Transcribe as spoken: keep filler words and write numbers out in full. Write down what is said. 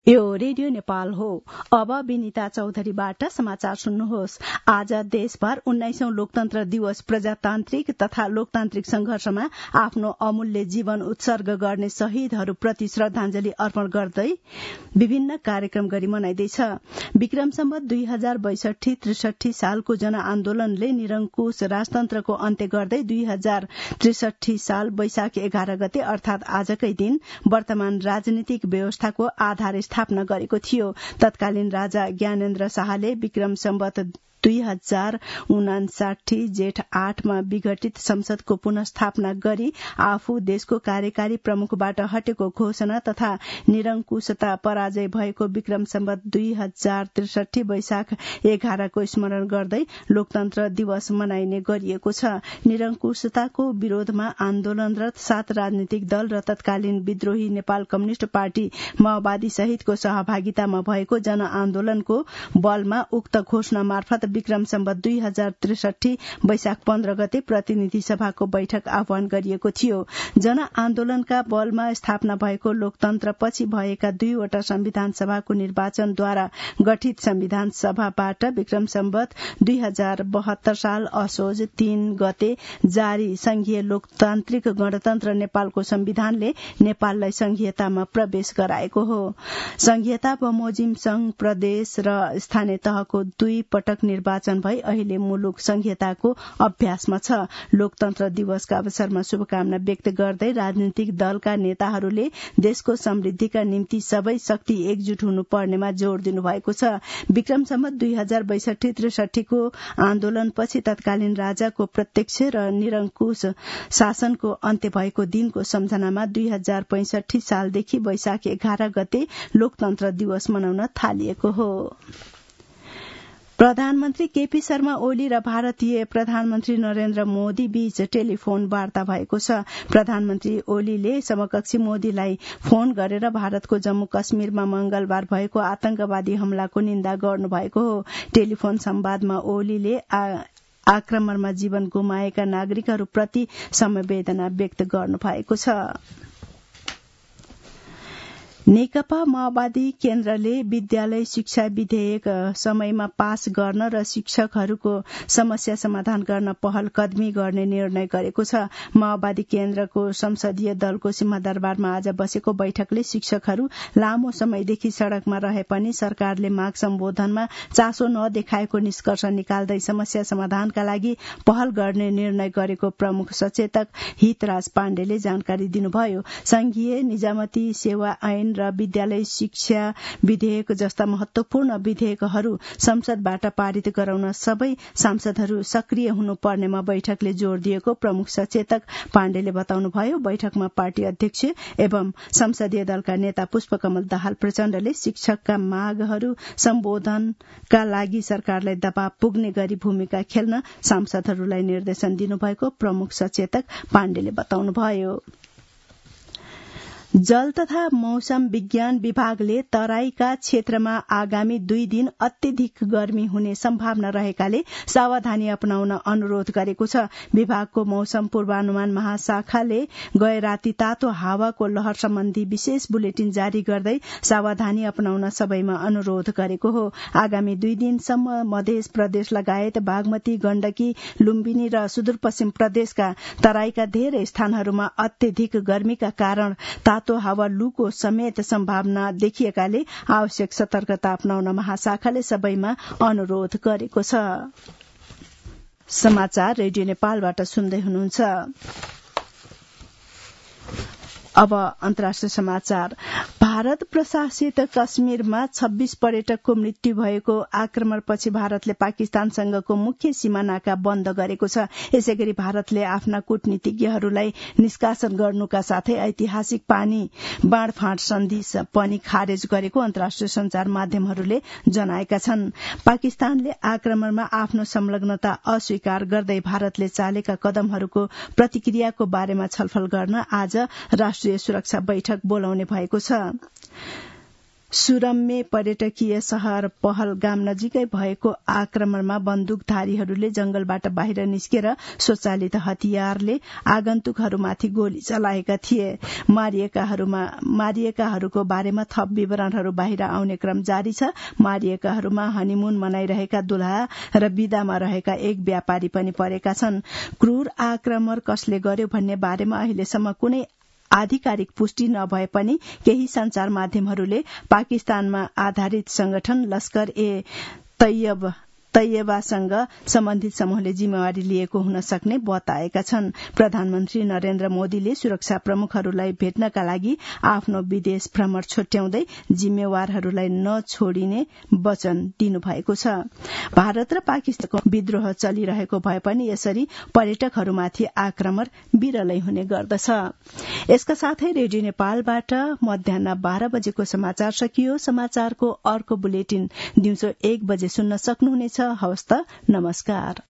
यो रेडियो नेपाल हो। अब विनिता चौधरीबाट समाचार सुन्नुहोस्। आज देशभर उन्नाइसौं लोकतन्त्र दिवस प्रजातान्त्रिक तथा लोकतान्त्रिक संघर्षमा आफ्नो अमूल्य जीवन उत्सर्ग गर्ने शहीदहरूप्रति श्रद्धांजलि अर्पण गर्दै विभिन्न कार्यक्रम गरी मनाइँदैछ। विक्रम सम्वत दुई हजार बैसठी त्रिसठी सालको जनआन्दोलनले निरंकुश राजतन्त्रको अन्त्य गर्दै दुई हजार त्रिसठी साल वैशाख एघार गते अर्थात आजकै दिन वर्तमान राजनीतिक व्यवस्थाको आधार स्थापना गरेको थियो। तत्कालीन राजा ज्ञानेन्द्र शाहले विक्रम सम्वत दुई हजार उनासाठी जेठ आठमा विघटित संसदको पुनस्थापना गरी आफू देशको कार्यकारी प्रमुखबाट हटेको घोषणा तथा निरंकुशता पराजय भएको विक्रम सम्वत दुई हजार त्रिसठी वैशाख एघारको स्मरण गर्दै लोकतन्त्र दिवस मनाइने गरिएको छ। निरंकुशताको विरोधमा आन्दोलनरत सात राजनीतिक दल र तत्कालीन विद्रोही नेपाल कम्युनिष्ट पार्टी माओवादी सहितको सहभागितामा भएको जनआन्दोलनको बलमा उक्त घोषणा मार्फत विक्रम सम्वत दुई हजार त्रिसठी वैशाख पन्ध्र गते प्रतिनिधि सभाको बैठक आह्वान गरिएको थियो। जनआन्दोलनका बलमा स्थापना भएको लोकतन्त्र पछि भएका दुईवटा संविधान सभाको निर्वाचनद्वारा गठित संविधान सभाबाट विक्रम सम्वत दुई हजार बहत्तर साल असोज तीन गते जारी संघीय लोकतान्त्रिक गणतन्त्र नेपालको संविधानले नेपाललाई संघीयतामा प्रवेश गराएको हो। संघीयता बमोजिम संघ प्रदेश र स्थानीय तहको दुई पटक निर्वाचन भई अहिले मुलुक संघीयताको अभ्यासमा छ। लोकतन्त्र दिवसका अवसरमा शुभकामना व्यक्त गर्दै राजनीतिक दलका नेताहरूले देशको समृद्धिका निम्ति सबै शक्ति एकजुट हुनुपर्नेमा जोड़ दिनुभएको छ। विक्रम सम्वत दुई हजार बैसठी त्रिसठीको आन्दोलनपछि तत्कालीन राजाको प्रत्यक्ष र निरंकुश शासनको अन्त्य भएको दिनको सम्झनामा दुई हजार पैंसठी सालदेखि वैशाख एघार गते लोकतन्त्र दिवस मनाउन थालिएको हो। प्रधानमन्त्री केपी शर्मा ओली र भारतीय प्रधानमन्त्री नरेन्द्र मोदी बीच टेलिफोन वार्ता भएको छ। प्रधानमन्त्री ओलीले समकक्षी मोदीलाई फोन गरेर भारतको जम्मू कश्मीरमा मंगलबार भएको आतंकवादी हमलाको निन्दा गर्नुभएको हो। टेलिफोन संवादमा ओलीले आक्रमणमा जीवन गुमाएका नागरिकहरूप्रति समवेदना व्यक्त गर्नुभएको छ। नेकपा माओवादी केन्द्रले विद्यालय शिक्षा विधेयक समयमा पास गर्न र शिक्षकहरूको समस्या समाधान गर्न पहल कदमी गर्ने निर्णय गरेको छ। माओवादी केन्द्रको संसदीय दलको सिंहदरबारमा आज बसेको बैठकले शिक्षकहरू लामो समयदेखि सड़कमा रहे पनि सरकारले माग सम्बोधनमा चासो नदेखाएको निष्कर्ष निकाल्दै समस्या समाधानका लागि पहल गर्ने निर्णय गरेको प्रमुख सचेतक हितराज पाण्डेले जानकारी दिनुभयो। संघीय निजामती सेवा ऐन र विद्यालय शिक्षा विधेयक जस्ता महत्वपूर्ण विधेयकहरू संसदबाट पारित गराउन सबै सांसदहरू सक्रिय हुनुपर्नेमा बैठकले जोड़ दिएको प्रमुख सचेतक पाण्डेले बताउनुभयो। बैठकमा पार्टी अध्यक्ष एवं संसदीय दलका नेता पुष्पकमल दाहाल प्रचण्डले शिक्षकका मागहरू सम्बोधनका लागि सरकारलाई दबाव पुग्ने गरी भूमिका खेल्न सांसदहरूलाई निर्देशन दिनुभएको प्रमुख सचेतक पाण्डेले बताउनुभयो। जल तथा मौसम विज्ञान विभागले तराईका क्षेत्रमा आगामी दुई दिन अत्यधिक गर्मी हुने सम्भावना रहेकाले सावधानी अपनाउन अनुरोध गरेको छ। विभागको मौसम पूर्वानुमान महाशाखाले गए राति तातो हावाको लहर सम्बन्धी विशेष बुलेटिन जारी गर्दै सावधानी अपनाउन सबैमा अनुरोध गरेको हो। आगामी दुई दिनसम्म मध्य प्रदेश लगायत बागमती, गण्डकी, लुम्बिनी र सुदूरपश्चिम प्रदेशका तराईका धेरै स्थानहरूमा अत्यधिक गर्मीका कारण तातो हावा लूको समेत सम्भावना देखिएकाले आवश्यक सतर्कता अपनाउन महाशाखाले सबैमा अनुरोध गरेको छ। समाचार रेडियो नेपालबाट सुन्दै हुनुहुन्छ। अब अन्तर्राष्ट्रिय समाचार। भारत प्रशासित कश्मीरमा छब्बीस पर्यटकको मृत्यु भएको आक्रमणपछि भारतले पाकिस्तानसँगको मुख्य सीमा नाका बन्द गरेको छ। यसैगरी भारतले आफ्ना कूटनीतिज्ञहरूलाई निष्कासन गर्नुका साथै ऐतिहासिक पानी बाँडफाँड सन्धि पनि खारेज गरेको अन्तर्राष्ट्रिय संचार माध्यमहरूले जनाएका छन्। पाकिस्तानले आक्रमणमा आफ्नो संलग्नता अस्वीकार गर्दै भारतले चालेका कदमहरूको प्रतिक्रियाको बारेमा छलफल गर्न आज राष्ट्रिय सुरक्षा बैठक बोलाउने भएको छ। सुरम्य पर्यटकीय शहर पहलगाम नजिकै भएको आक्रमणमा बन्दुकधारीहरूले जंगलबाट बाहिर निस्केर स्वचालित हतियारले आगन्तुकहरूमाथि गोली चलाएका थिए। मारिएकाहरूमा मारिएकाहरूको बारेमा थप विवरणहरू बाहिर आउने क्रम जारी छ। मारिएकाहरूमा हनीमून मनाइरहेका दुल्हा र विदामा रहेका एक व्यापारी पनि परेका छन्। क्रूर आक्रमण कसले गर्यो भन्ने बारेमा अहिलेसम्म कुनै आधिकारिक पुष्टि नभए पनि केही संचार माध्यमहरूले पाकिस्तानमा आधारित संगठन लश्कर ए तैयब तैयबासँग सम्बन्धित समूहले जिम्मेवारी लिएको हुन सक्ने बताएका छन्। प्रधानमन्त्री नरेन्द्र मोदीले सुरक्षा प्रमुखहरूलाई भेट्नका लागि आफ्नो विदेश भ्रमण छुट्याउँदै जिम्मेवारहरूलाई नछोडिने वचन दिनुभएको छ। भारत र पाकिस्तानको विद्रोह चलिरहेको भए पनि यसरी पर्यटकहरूमाथि आक्रमण विरलै हुने गर्दछ। यसका साथै रेडियो नेपालबाट मध्याह बाह्र बजेको समाचार सकियो। समाचारको अर्को बुलेटिन दिउँसो एक बजे सुन्न सक्नुहुनेछ। हवस् त, नमस्कार।